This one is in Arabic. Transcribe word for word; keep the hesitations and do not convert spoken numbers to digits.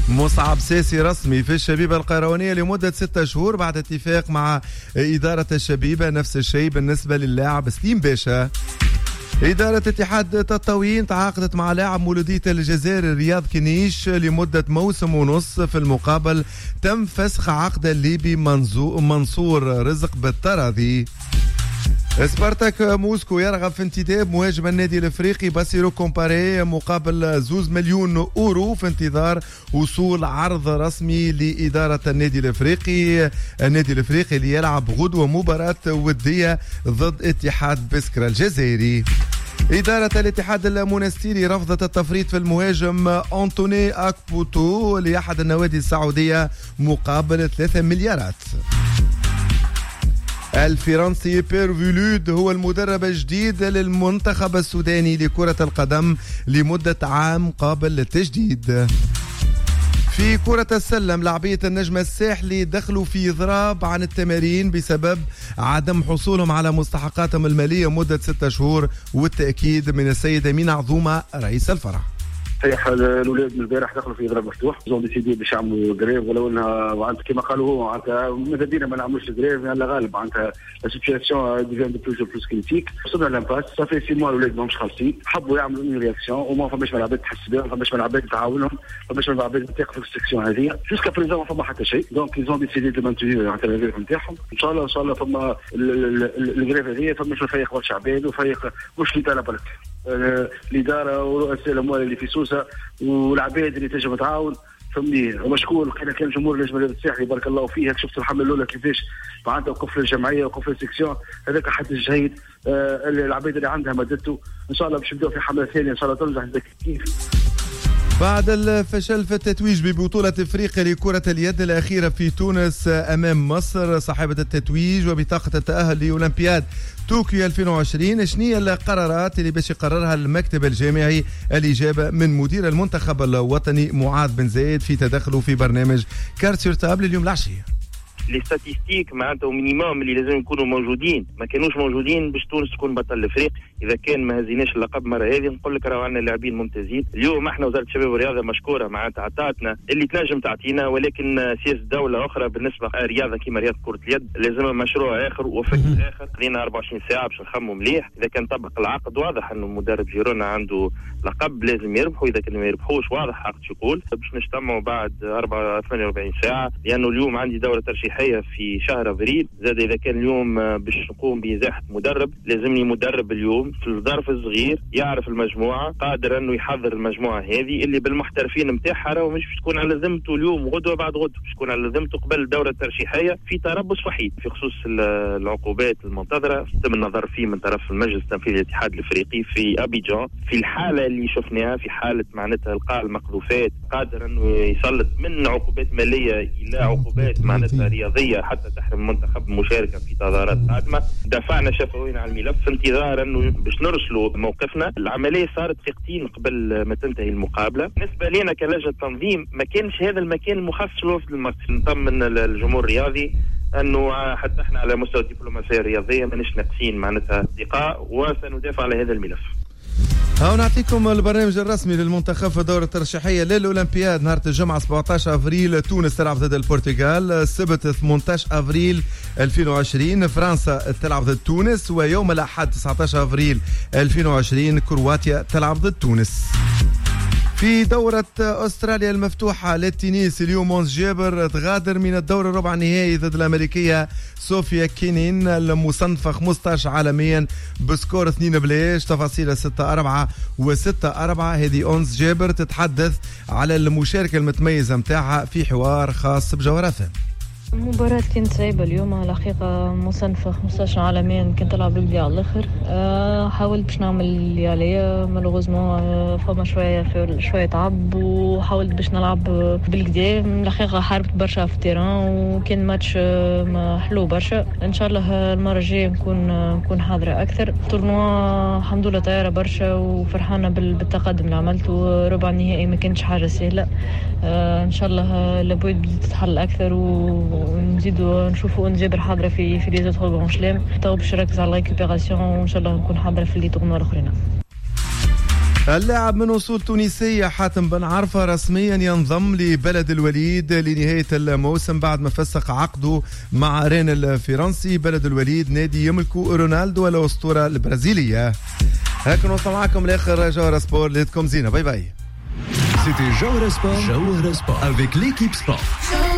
مصعب ساسي رسمي في الشبيبة القيروانية لمدة ستة شهور بعد اتفاق مع إدارة الشبيبة. نفس الشيء بالنسبة للاعب سليم باشا. إدارة اتحاد تطاوين تعاقدت مع لاعب مولودية الجزائر رياض كنيش لمدة موسم ونص. في المقابل تم فسخ عقد الليبي منصور رزق بالتراضي. سبارتاك موسكو يرغب في انتداب مهاجم النادي الافريقي باسيرو كومباري مقابل زوز مليون اورو في انتظار وصول عرض رسمي لإدارة النادي الافريقي. النادي الافريقي اللي يلعب غدوة مباراة ودية ضد اتحاد بسكرة الجزائري. إدارة الاتحاد المونستيري رفضت التفريط في المهاجم أنتوني أكبوتو لأحد النوادي السعودية مقابل ثلاثة مليارات. الفرنسي بير فيلود هو المدرب الجديد للمنتخب السوداني لكرة القدم لمدة عام قابل للتجديد. في كرة السلم لاعبية النجم الساحلي دخلوا في إضراب عن التمارين بسبب عدم حصولهم على مستحقاتهم المالية مدة ستة شهور، والتأكيد من السيد أمين عظومة رئيس الفرع. صحيح الاولاد من البارح دخلوا في اضراب مفتوح، زون ديسيدي باش يعملوا جريف، ولو انها معناتها كما قالوا هو معناتها ماذا بينا ما نعملوش جريف لان غالب معناتها لا سيتياسيون ديفين دو بلوس بلوس كريتيك. وصلنا لامباس صافي سي موا الاولاد ماهمش خالصين، حبوا يعملوا اون رياكسيون وما فماش ملعبات تحس بهم، فماش ملعبات تعاونهم، فماش ملعبات تاخذ في السكسيون هذه. جوسكا بريزون ما فما حتى شيء، دونك ايزون ديسيدي دو مانتونيو معناتها الجريف نتاعهم. ان شاء الله ان شاء الله فما الجريف هذه فماش فريق برشا عباد وفريق مش في طلب برك. الاداره ورؤساء الاموال اللي في سوسه والعباد اللي تنجم تعاون فهمني. ومشكور لقينا كان جمهور النجم الساحلي بارك الله فيه. شفت الحمله الاولى كيفاش معناتها وقف الجمعيه وقف السكسيون هذاك حد الجهيد. آه العباد اللي عندها مدته ان شاء الله باش نبداو في حمله ثانيه ان شاء الله تنجح كيف. بعد الفشل في التتويج ببطولة افريقيا لكرة اليد الأخيرة في تونس أمام مصر صاحبة التتويج وبطاقة التأهل لأولمبياد طوكيو ألفين وعشرين، شنية القرارات اللي باش يقررها المكتب الجامعي؟ الإجابة من مدير المنتخب الوطني معاذ بن زايد في تدخله في برنامج كارت سور تابل اليوم العشية. لي ستاتيستيك معناتها مينيموم اللي لازم يكونوا موجودين ما كانوش موجودين باش تونس تكون بطل الافريق. اذا كان ما هزيناش اللقب مره هذه نقول لك راهو عندنا لاعبين ممتازين. اليوم احنا وزاره الشباب والرياضه مشكوره معناتها عطاتنا اللي تنجم تعطينا، ولكن سياسه دوله اخرى بالنسبه لرياضه كيما رياضه كره اليد لازم مشروع اخر وفكر اخر. خلينا أربعة وعشرين ساعه باش نخمم مليح. اذا كان طبق العقد واضح انه مدرب جيرونا عنده لقب لازم يربحوا، اذا كان ما يربحوش واضح عقد يقول باش نجتمعوا بعد أربعة ثمانية وأربعين ساعه، لانه اليوم عندي دوره ترشيحيه في شهر افريل. زاد اذا كان اليوم باش نقوم بازاحه مدرب لازمني مدرب اليوم في الظرف الصغير يعرف المجموعه قادر انه يحضر المجموعه هذه اللي بالمحترفين نتاعها، راهو مش تكون على ذمته اليوم وغدوه بعد غدوه، باش تكون على ذمته قبل الدوره الترشيحيه في تربص وحيد. في خصوص العقوبات المنتظره تم النظر فيه من طرف المجلس التنفيذي للاتحاد الافريقي في ابيجان. في الحاله اللي شفناها في حاله معناتها القاء المقذوفات قادر انه يسلط من عقوبات ماليه الى عقوبات معناتها رياضيه حتى تحرم المنتخب المشاركه في تظاهرات قادمه. دفعنا شفويين على الملف في انتظار انه باش نرسلوا موقفنا. العمليه صارت دقيقتين قبل ما تنتهي المقابله. بالنسبه لنا كلجنه تنظيم ما كانش هذا المكان المخصص للوفد المصري. نطمن الجمهور الرياضي انه حتى احنا على مستوى الدبلوماسيه الرياضيه ماناش ناقصين معناتها اصدقاء وسندافع على هذا الملف. هاو نعطيكم البرنامج الرسمي للمنتخب في الدورة الترشيحية للأولمبياد. نهار الجمعة سبعة عشر أفريل تونس تلعب ضد البرتغال، السبت ثمانية عشر أفريل ألفين وعشرين فرنسا تلعب ضد تونس، ويوم الأحد تسعة عشر أفريل ألفين وعشرين كرواتيا تلعب ضد تونس. في دورة أستراليا المفتوحة للتنس اليوم أونس جابر تغادر من الدور الربع النهائي ضد الأمريكية صوفيا كينين المصنفة خمسة عشر عالميا بسكور اثنين بلاش. تفاصيل ستة أربعة وستة أربعة. هذه أونس جابر تتحدث على المشاركة المتميزة متاعها في حوار خاص بجوهرة. المباراة كانت صعيبة اليوم على الحقيقة. مصنفة خمسة عشر عالميا كنت ألعب بالبدي على الآخر. أه حاولت باش نعمل اللي عليا مالوغوزمون أه فما شوية شوية تعب وحاولت باش نلعب بالكدا. الحقيقة حاربت برشا في التيران وكان ماتش أه حلو برشا. إن شاء الله المرة الجاية نكون أه نكون حاضرة أكثر. تورنوا الحمد لله طايرة برشا وفرحانة بالتقدم اللي عملته. ربع النهائي ما كانتش حاجة سهلة. أه إن شاء الله الأبواب بدأت تتحل أكثر و ونزيدوا نشوفوا أون جابر حاضرة في في لي زوتر غران شلام. تو باش نركز على الريكوبيراسيون وإن شاء الله نكون حاضرة في لي تورنوا الآخرين. اللاعب من أصول تونسية حاتم بن عرفة رسميا ينضم لبلد الوليد لنهاية الموسم بعد ما فسق عقده مع رين الفرنسي. بلد الوليد نادي يملكه رونالدو الأسطورة البرازيلية. هكا نوصل معكم لآخر جوهرة سبور. ليتكم زينة. باي باي. C'était Jawhara Sport. Jawhara Sport avec l'équipe sport.